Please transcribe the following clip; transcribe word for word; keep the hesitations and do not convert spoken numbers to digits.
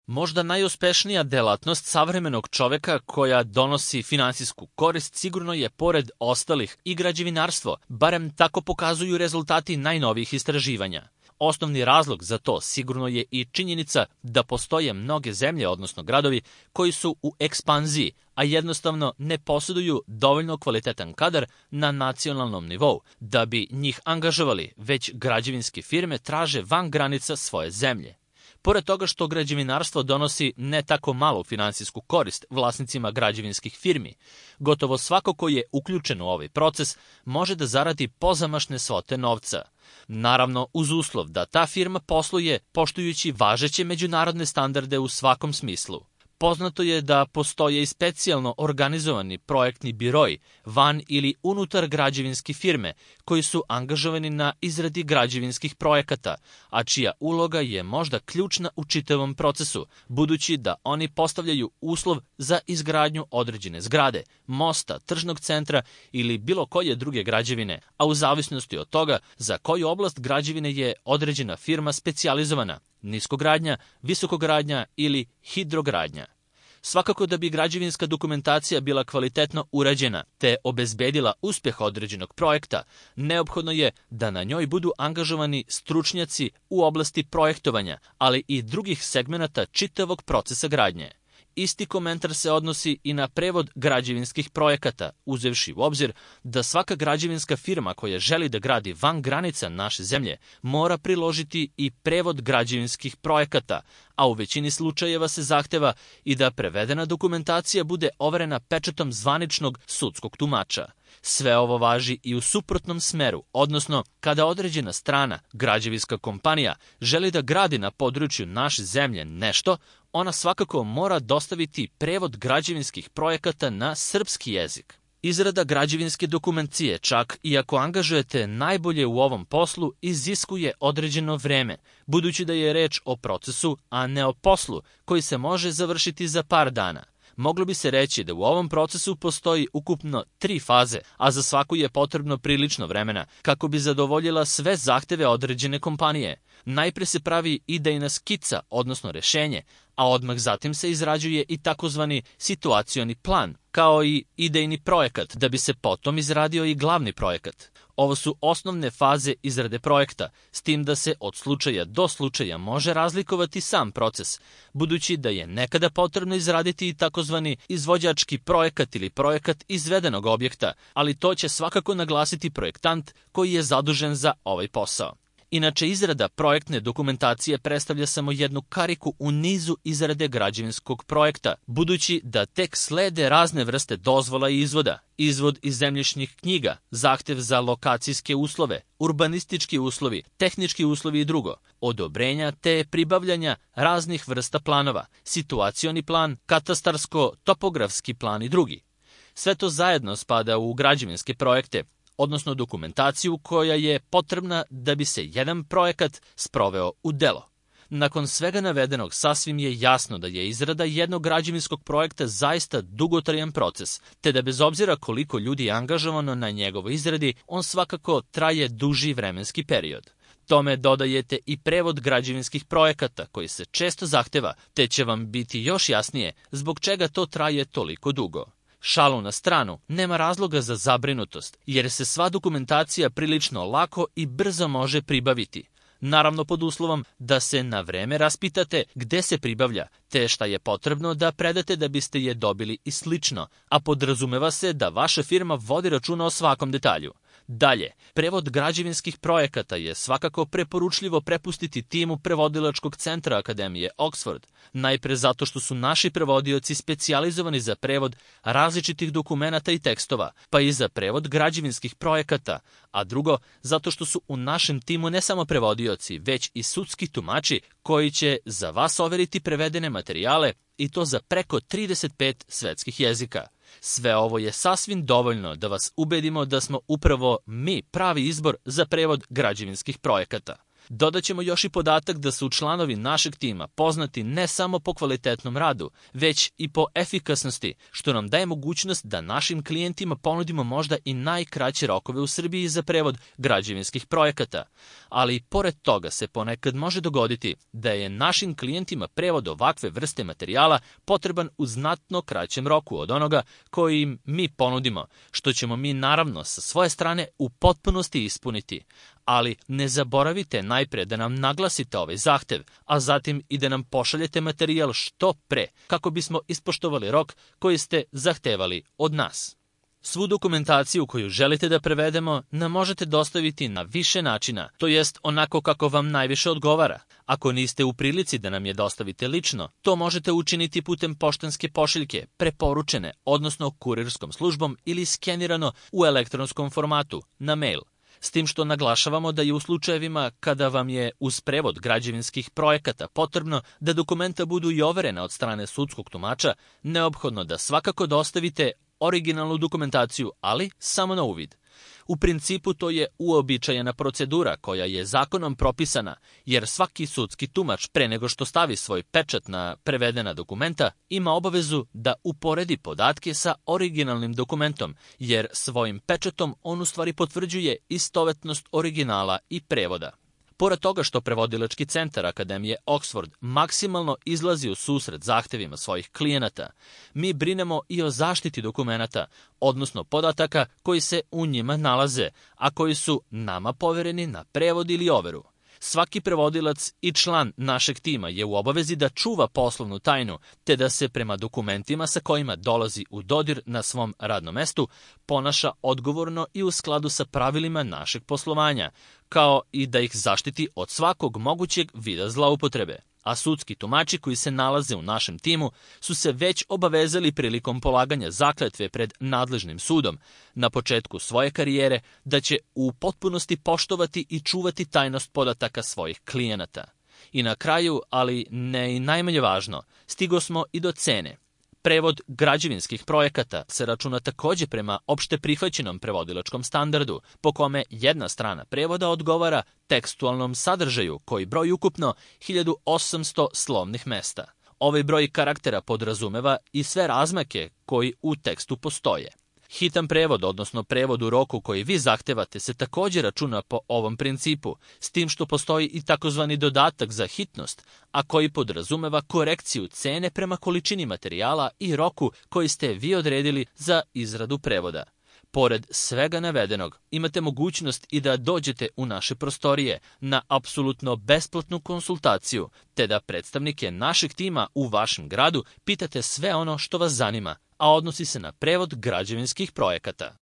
Možda najuspešnija delatnost savremenog čoveka koja donosi finansijsku korist sigurno je, pored ostalih, i građevinarstvo, barem tako pokazuju rezultati najnovijih istraživanja. Osnovni razlog za to sigurno je i činjenica da postoje mnoge zemlje, odnosno gradovi, koji su u ekspanziji, a jednostavno ne posjeduju dovoljno kvalitetan kadar na nacionalnom nivou da bi njih angažovali, već građevinske firme traže van granica svoje zemlje. Pored toga što građevinarstvo donosi ne tako malu finansijsku korist vlasnicima građevinskih firmi, gotovo svako ko je uključen u ovaj proces može da zaradi pozamašne svote novca. Naravno, uz uslov da ta firma posluje poštujući važeće međunarodne standarde u svakom smislu. Poznato je da postoje i specijalno organizovani projektni biroi van ili unutar građevinske firme koji su angažovani na izradi građevinskih projekata, a čija uloga je možda ključna u čitavom procesu, budući da oni postavljaju uslov za izgradnju određene zgrade, mosta, tržnog centra ili bilo koje druge građevine, a u zavisnosti od toga za koju oblast građevine je određena firma specijalizovana, niskogradnja, visokogradnja ili hidrogradnja. Svakako da bi građevinska dokumentacija bila kvalitetno urađena te obezbedila uspjeh određenog projekta, neophodno je da na njoj budu angažovani stručnjaci u oblasti projektovanja, ali i drugih segmenata čitavog procesa gradnje. Isti komentar se odnosi i na prevod građevinskih projekata, uzevši u obzir da svaka građevinska firma koja želi da gradi van granica naše zemlje mora priložiti i prevod građevinskih projekata, a u većini slučajeva se zahteva i da prevedena dokumentacija bude overena pečatom zvaničnog sudskog tumača. Sve ovo važi i u suprotnom smeru, odnosno kada određena strana, građevinska kompanija, želi da gradi na području naše zemlje nešto, ona svakako mora dostaviti prevod građevinskih projekata na srpski jezik. Izrada građevinske dokumentacije, čak i ako angažujete najbolje u ovom poslu, iziskuje određeno vreme, budući da je reč o procesu, a ne o poslu, koji se može završiti za par dana. Moglo bi se reći da u ovom procesu postoji ukupno tri faze, a za svaku je potrebno prilično vremena kako bi zadovoljila sve zahteve određene kompanije. Najpre se pravi idejna skica, odnosno rešenje, a odmah zatim se izrađuje i takozvani situacioni plan, kao i idejni projekat, da bi se potom izradio i glavni projekat. Ovo su osnovne faze izrade projekta, s tim da se od slučaja do slučaja može razlikovati sam proces, budući da je nekada potrebno izraditi i takozvani izvođački projekat ili projekat izvedenog objekta, ali to će svakako naglasiti projektant koji je zadužen za ovaj posao. Inače, izrada projektne dokumentacije predstavlja samo jednu kariku u nizu izrade građevinskog projekta, budući da tek slede razne vrste dozvola i izvoda, izvod iz zemljišnih knjiga, zahtev za lokacijske uslove, urbanistički uslovi, tehnički uslovi i drugo, odobrenja te pribavljanja raznih vrsta planova, situacioni plan, katastarsko-topografski plan i drugi. Sve to zajedno spada u građevinske projekte, odnosno dokumentaciju koja je potrebna da bi se jedan projekat sproveo u delo. Nakon svega navedenog, sasvim je jasno da je izrada jednog građevinskog projekta zaista dugotrajan proces, te da bez obzira koliko ljudi je angažovano na njegovoj izradi, on svakako traje duži vremenski period. Tome dodajete i prevod građevinskih projekata koji se često zahteva, te će vam biti još jasnije zbog čega to traje toliko dugo. Šalu na stranu, nema razloga za zabrinutost, jer se sva dokumentacija prilično lako i brzo može pribaviti. Naravno pod uslovom da se na vreme raspitate gde se pribavlja, te šta je potrebno da predate da biste je dobili i slično, a podrazumeva se da vaša firma vodi računa o svakom detalju. Dalje, prevod građevinskih projekata je svakako preporučljivo prepustiti timu prevodilačkog centra Akademije Oxford, najpre zato što su naši prevodioci specijalizovani za prevod različitih dokumenata i tekstova, pa i za prevod građevinskih projekata, a drugo, zato što su u našem timu ne samo prevodioci, već i sudski tumači koji će za vas overiti prevedene materijale i to za preko trideset pet svetskih jezika. Sve ovo je sasvim dovoljno da vas ubedimo da smo upravo mi pravi izbor za prevod građevinskih projekata. Dodaćemo još i podatak da su članovi našeg tima poznati ne samo po kvalitetnom radu, već i po efikasnosti, što nam daje mogućnost da našim klijentima ponudimo možda i najkraće rokove u Srbiji za prevod građevinskih projekata. Ali pored toga se ponekad može dogoditi da je našim klijentima prevod ovakve vrste materijala potreban u znatno kraćem roku od onoga koji im mi ponudimo, što ćemo mi naravno sa svoje strane u potpunosti ispuniti. Ali ne zaboravite najpre da nam naglasite ovaj zahtev, a zatim i da nam pošaljete materijal što pre, kako bismo ispoštovali rok koji ste zahtevali od nas. Svu dokumentaciju koju želite da prevedemo nam možete dostaviti na više načina, to jest onako kako vam najviše odgovara. Ako niste u prilici da nam je dostavite lično, to možete učiniti putem poštanske pošiljke, preporučene, odnosno kurirskom službom ili skenirano u elektronskom formatu, na mail. S tim što naglašavamo da je u slučajevima kada vam je uz prevod građevinskih projekata potrebno da dokumenta budu i overena od strane sudskog tumača, neophodno da svakako dostavite originalnu dokumentaciju, ali samo na uvid. U principu to je uobičajena procedura koja je zakonom propisana, jer svaki sudski tumač pre nego što stavi svoj pečat na prevedena dokumenta ima obavezu da uporedi podatke sa originalnim dokumentom, jer svojim pečatom on u stvari potvrđuje istovetnost originala i prevoda. Pored toga što prevodilački centar Akademije Oxford maksimalno izlazi u susret zahtevima svojih klijenata, mi brinemo i o zaštiti dokumenata, odnosno podataka koji se u njima nalaze, a koji su nama povereni na prevod ili overu. Svaki prevodilac i član našeg tima je u obavezi da čuva poslovnu tajnu, te da se prema dokumentima sa kojima dolazi u dodir na svom radnom mestu ponaša odgovorno i u skladu sa pravilima našeg poslovanja, kao i da ih zaštiti od svakog mogućeg vida zloupotrebe. A sudski tumači koji se nalaze u našem timu su se već obavezali prilikom polaganja zakletve pred nadležnim sudom na početku svoje karijere da će u potpunosti poštovati i čuvati tajnost podataka svojih klijenata. I na kraju, ali ne i najmanje važno, stigo smo i do cene. Prevod građevinskih projekata se računa takođe prema opšte prihvaćenom prevodilačkom standardu, po kome jedna strana prevoda odgovara tekstualnom sadržaju koji broji ukupno hiljadu osamsto slovnih mesta. Ovaj broj karaktera podrazumeva i sve razmake koji u tekstu postoje. Hitan prevod, odnosno prevod u roku koji vi zahtevate, se takođe računa po ovom principu, s tim što postoji i takozvani dodatak za hitnost, a koji podrazumeva korekciju cene prema količini materijala i roku koji ste vi odredili za izradu prevoda. Pored svega navedenog, imate mogućnost i da dođete u naše prostorije na apsolutno besplatnu konsultaciju, te da predstavnike našeg tima u vašem gradu pitate sve ono što vas zanima, a odnosi se na prevod građevinskih projekata.